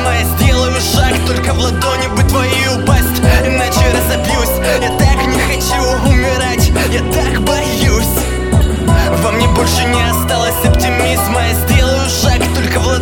оптимизма. Я сделаю шаг, только в ладони бы твои упасть, иначе разобьюсь. Я так не хочу умирать, я так боюсь. Во мне больше не осталось оптимизма. Я сделаю шаг, только в ладони